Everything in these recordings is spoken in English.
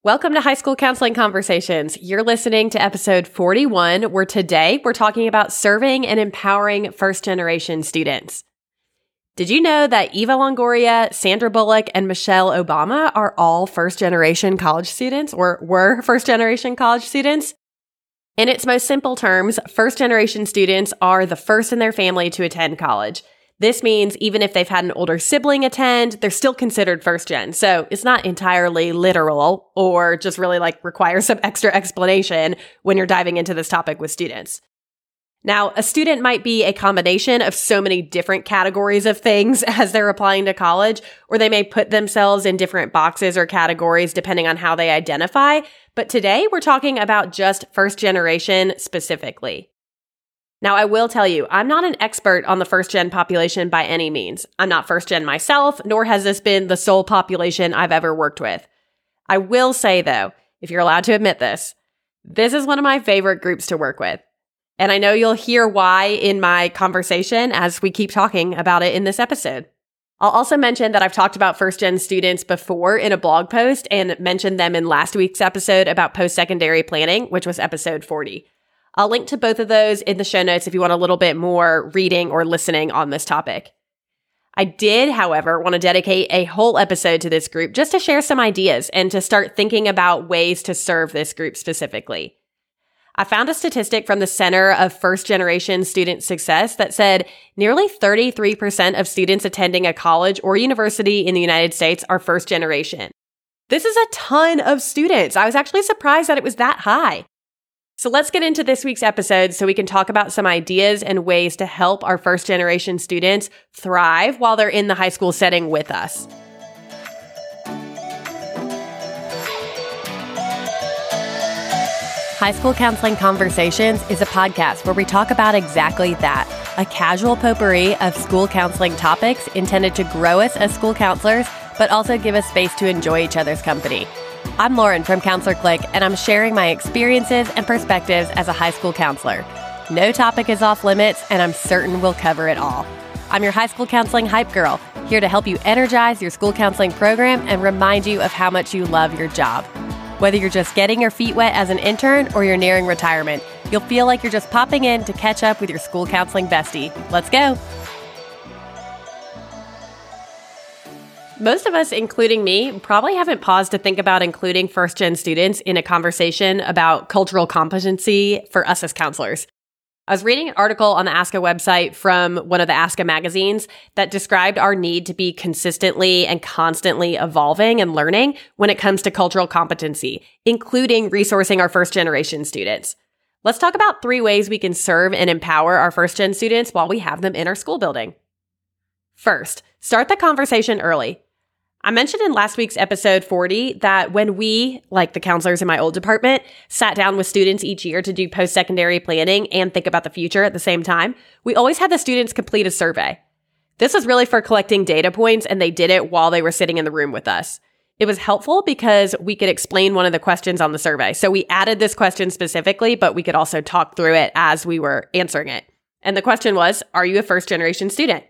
Welcome to High School Counseling Conversations. You're listening to episode 41, where today we're talking about serving and empowering first-generation students. Did you know that Eva Longoria, Sandra Bullock, and Michelle Obama are all first-generation college students, or were first-generation college students? In its most simple terms, first-generation students are the first in their family to attend college. This means even if they've had an older sibling attend, they're still considered first gen. So it's not entirely literal or just really requires some extra explanation when you're diving into this topic with students. Now, a student might be a combination of so many different categories of things as they're applying to college, or they may put themselves in different boxes or categories depending on how they identify. But today we're talking about just first generation specifically. Now, I will tell you, I'm not an expert on the first-gen population by any means. I'm not first-gen myself, nor has this been the sole population I've ever worked with. I will say, though, if you're allowed to admit this is one of my favorite groups to work with. And I know you'll hear why in my conversation as we keep talking about it in this episode. I'll also mention that I've talked about first-gen students before in a blog post and mentioned them in last week's episode about post-secondary planning, which was episode 40. I'll link to both of those in the show notes if you want a little bit more reading or listening on this topic. I did, however, want to dedicate a whole episode to this group just to share some ideas and to start thinking about ways to serve this group specifically. I found a statistic from the Center of First Generation Student Success that said nearly 33% of students attending a college or university in the United States are first generation. This is a ton of students. I was actually surprised that it was that high. So let's get into this week's episode so we can talk about some ideas and ways to help our first generation students thrive while they're in the high school setting with us. High School Counseling Conversations is a podcast where we talk about exactly that, a casual potpourri of school counseling topics intended to grow us as school counselors, but also give us space to enjoy each other's company. I'm Lauren from Counselor Click, and I'm sharing my experiences and perspectives as a high school counselor. No topic is off limits, and I'm certain we'll cover it all. I'm your high school counseling hype girl, here to help you energize your school counseling program and remind you of how much you love your job. Whether you're just getting your feet wet as an intern or you're nearing retirement, you'll feel like you're just popping in to catch up with your school counseling bestie. Let's go. Most of us, including me, probably haven't paused to think about including first-gen students in a conversation about cultural competency for us as counselors. I was reading an article on the ASCA website from one of the ASCA magazines that described our need to be consistently and constantly evolving and learning when it comes to cultural competency, including resourcing our first-generation students. Let's talk about 3 ways we can serve and empower our first-gen students while we have them in our school building. First, start the conversation early. I mentioned in last week's episode 40 that when we, like the counselors in my old department, sat down with students each year to do post-secondary planning and think about the future at the same time, we always had the students complete a survey. This was really for collecting data points, and they did it while they were sitting in the room with us. It was helpful because we could explain one of the questions on the survey. So we added this question specifically, but we could also talk through it as we were answering it. And the question was, are you a first-generation student?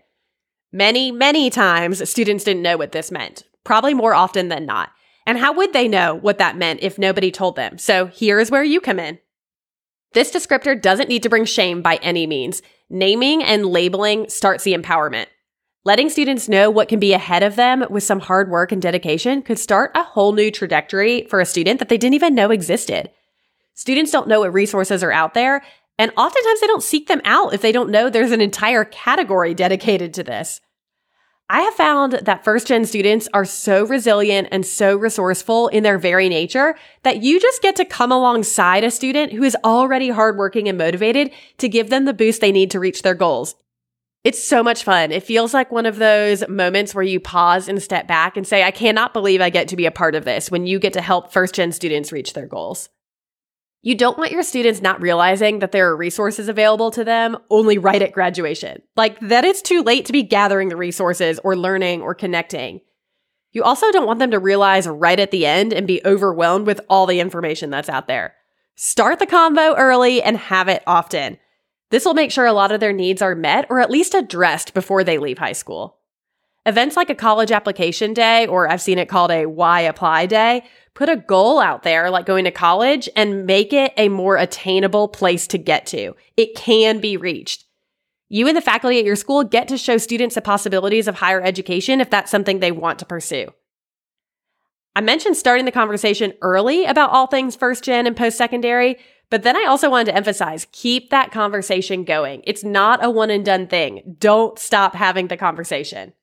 Many times, students didn't know what this meant, probably more often than not. And how would they know what that meant if nobody told them? So here's where you come in. This descriptor doesn't need to bring shame by any means. Naming and labeling starts the empowerment. Letting students know what can be ahead of them with some hard work and dedication could start a whole new trajectory for a student that they didn't even know existed. Students don't know what resources are out there, and oftentimes they don't seek them out if they don't know there's an entire category dedicated to this. I have found that first-gen students are so resilient and so resourceful in their very nature that you just get to come alongside a student who is already hardworking and motivated to give them the boost they need to reach their goals. It's so much fun. It feels like one of those moments where you pause and step back and say, I cannot believe I get to be a part of this, when you get to help first-gen students reach their goals. You don't want your students not realizing that there are resources available to them only right at graduation. Like that it's too late to be gathering the resources or learning or connecting. You also don't want them to realize right at the end and be overwhelmed with all the information that's out there. Start the convo early and have it often. This will make sure a lot of their needs are met or at least addressed before they leave high school. Events like a college application day, or I've seen it called a Why Apply Day, Put a goal out there like going to college and make it a more attainable place to get to. It can be reached. You and the faculty at your school get to show students the possibilities of higher education if that's something they want to pursue. I mentioned starting the conversation early about all things first gen and post-secondary, but then I also wanted to emphasize, keep that conversation going. It's not a one and done thing. Don't stop having the conversation.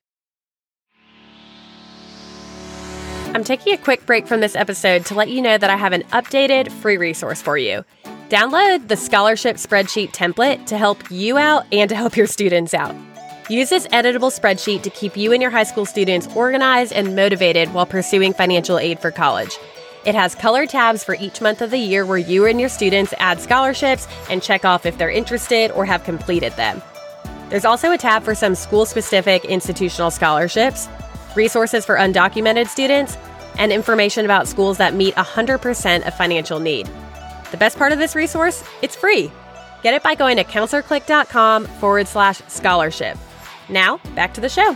I'm taking a quick break from this episode to let you know that I have an updated free resource for you. Download the scholarship spreadsheet template to help you out and to help your students out. Use this editable spreadsheet to keep you and your high school students organized and motivated while pursuing financial aid for college. It has color tabs for each month of the year where you and your students add scholarships and check off if they're interested or have completed them. There's also a tab for some school-specific institutional scholarships, resources for undocumented students, and information about schools that meet 100% of financial need. The best part of this resource? It's free. Get it by going to counselorclick.com/scholarship. Now, back to the show.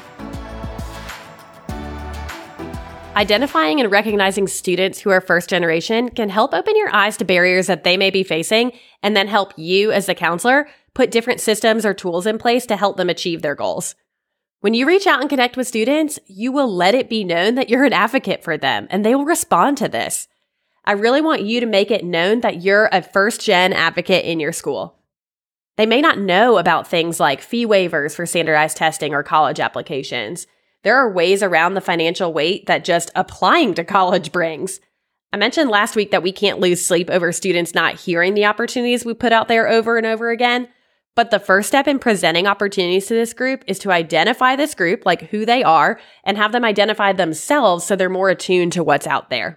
Identifying and recognizing students who are first generation can help open your eyes to barriers that they may be facing and then help you as the counselor put different systems or tools in place to help them achieve their goals. When you reach out and connect with students, you will let it be known that you're an advocate for them and they will respond to this. I really want you to make it known that you're a first-gen advocate in your school. They may not know about things like fee waivers for standardized testing or college applications. There are ways around the financial weight that just applying to college brings. I mentioned last week that we can't lose sleep over students not hearing the opportunities we put out there over and over again. But the first step in presenting opportunities to this group is to identify this group, like who they are, and have them identify themselves so they're more attuned to what's out there.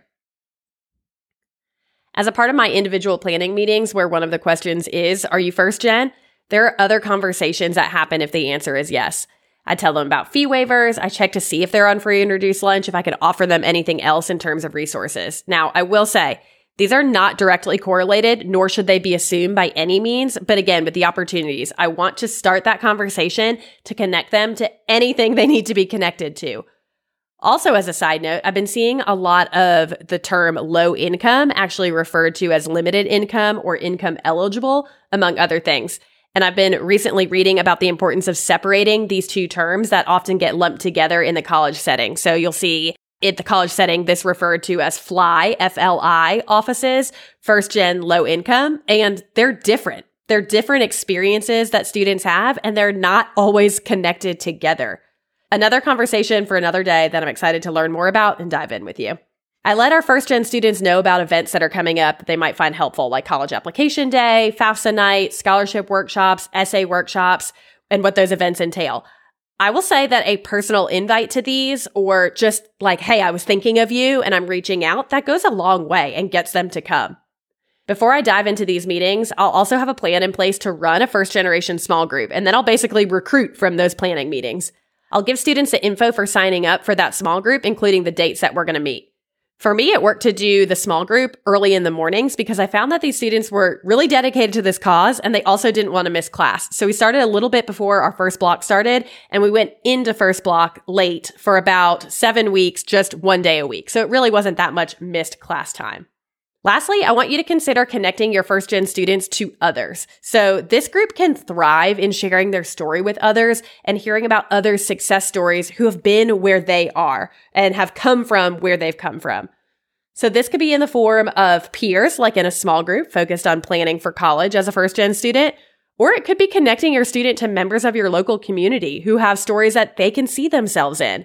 As a part of my individual planning meetings where one of the questions is, are you first gen? There are other conversations that happen if the answer is yes. I tell them about fee waivers. I check to see if they're on free and reduced lunch, if I could offer them anything else in terms of resources. Now, I will say, these are not directly correlated, nor should they be assumed by any means. But again, with the opportunities, I want to start that conversation to connect them to anything they need to be connected to. Also, as a side note, I've been seeing a lot of the term low income actually referred to as limited income or income eligible, among other things. And I've been recently reading about the importance of separating these two terms that often get lumped together in the college setting. So you'll see in the college setting, this referred to as FLI, F-L-I offices, first gen low income, and they're different. They're different experiences that students have, and they're not always connected together. Another conversation for another day that I'm excited to learn more about and dive in with you. I let our first-gen students know about events that are coming up that they might find helpful, like College Application Day, FAFSA Night, scholarship workshops, essay workshops, and what those events entail. I will say that a personal invite to these, or just like, hey, I was thinking of you and I'm reaching out, that goes a long way and gets them to come. Before I dive into these meetings, I'll also have a plan in place to run a first-generation small group, and then I'll basically recruit from those planning meetings. I'll give students the info for signing up for that small group, including the dates that we're going to meet. For me, it worked to do the small group early in the mornings because I found that these students were really dedicated to this cause and they also didn't want to miss class. So we started a little bit before our first block started and we went into first block late for about 7 weeks, just 1 day a week. So it really wasn't that much missed class time. Lastly, I want you to consider connecting your first-gen students to others. So this group can thrive in sharing their story with others and hearing about others' success stories who have been where they are and have come from where they've come from. So this could be in the form of peers, like in a small group focused on planning for college as a first-gen student, or it could be connecting your student to members of your local community who have stories that they can see themselves in.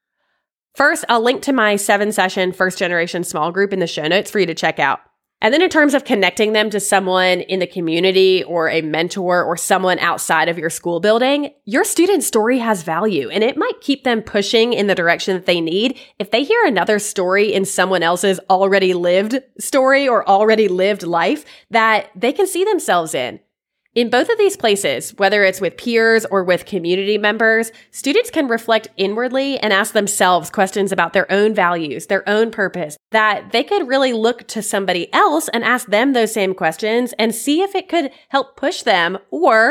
First, I'll link to my 7-session first-generation small group in the show notes for you to check out. And then in terms of connecting them to someone in the community or a mentor or someone outside of your school building, your student's story has value and it might keep them pushing in the direction that they need if they hear another story in someone else's already lived story or already lived life that they can see themselves in. In both of these places, whether it's with peers or with community members, students can reflect inwardly and ask themselves questions about their own values, their own purpose, that they could really look to somebody else and ask them those same questions and see if it could help push them, or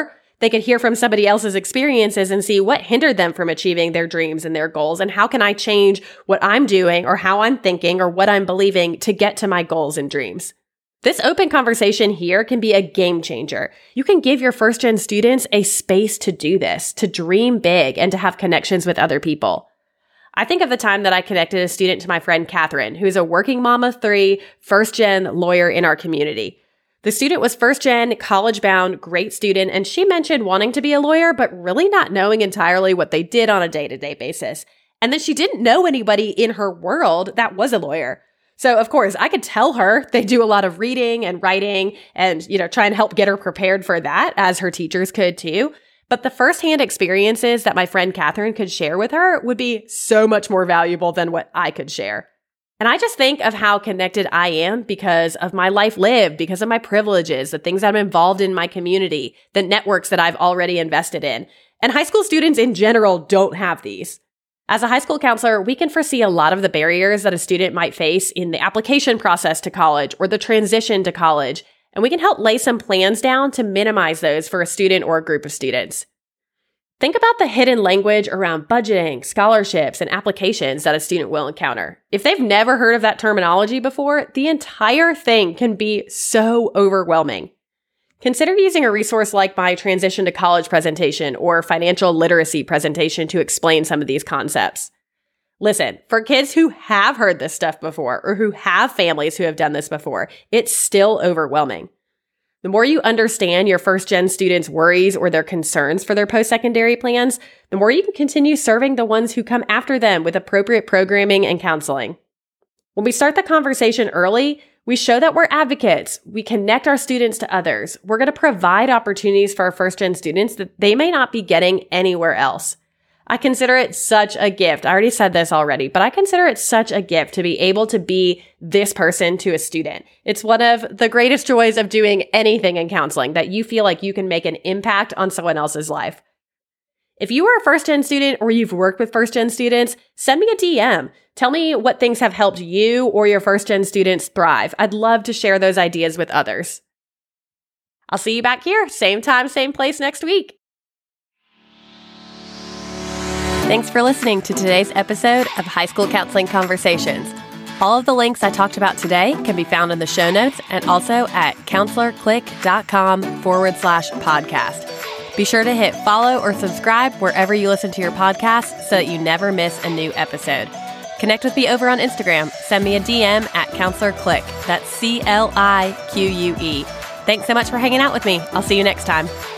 They could hear from somebody else's experiences and see what hindered them from achieving their dreams and their goals, and how can I change what I'm doing or how I'm thinking or what I'm believing to get to my goals and dreams. This open conversation here can be a game changer. You can give your first-gen students a space to do this, to dream big and to have connections with other people. I think of the time that I connected a student to my friend Catherine, who's a working mom of 3, first-gen lawyer in our community. The student was first-gen, college-bound, great student, and she mentioned wanting to be a lawyer, but really not knowing entirely what they did on a day-to-day basis. And that she didn't know anybody in her world that was a lawyer. So, of course, I could tell her they do a lot of reading and writing and, try and help get her prepared for that, as her teachers could too. But the firsthand experiences that my friend Catherine could share with her would be so much more valuable than what I could share. And I just think of how connected I am because of my life lived, because of my privileges, the things I'm involved in my community, the networks that I've already invested in. And high school students in general don't have these. As a high school counselor, we can foresee a lot of the barriers that a student might face in the application process to college or the transition to college, and we can help lay some plans down to minimize those for a student or a group of students. Think about the hidden language around budgeting, scholarships, and applications that a student will encounter. If they've never heard of that terminology before, the entire thing can be so overwhelming. Consider using a resource like my Transition to College presentation or financial literacy presentation to explain some of these concepts. Listen, for kids who have heard this stuff before or who have families who have done this before, it's still overwhelming. The more you understand your first-gen students' worries or their concerns for their post-secondary plans, the more you can continue serving the ones who come after them with appropriate programming and counseling. When we start the conversation early, we show that we're advocates. We connect our students to others. We're going to provide opportunities for our first-gen students that they may not be getting anywhere else. I consider it such a gift. I already said this already, but I consider it such a gift to be able to be this person to a student. It's one of the greatest joys of doing anything in counseling, that you feel like you can make an impact on someone else's life. If you are a first-gen student or you've worked with first-gen students, send me a DM. Tell me what things have helped you or your first-gen students thrive. I'd love to share those ideas with others. I'll see you back here, same time, same place next week. Thanks for listening to today's episode of High School Counseling Conversations. All of the links I talked about today can be found in the show notes and also at counselorclick.com/podcast. Be sure to hit follow or subscribe wherever you listen to your podcasts so that you never miss a new episode. Connect with me over on Instagram. Send me a DM at counselorclick. That's CLIQUE. Thanks so much for hanging out with me. I'll see you next time.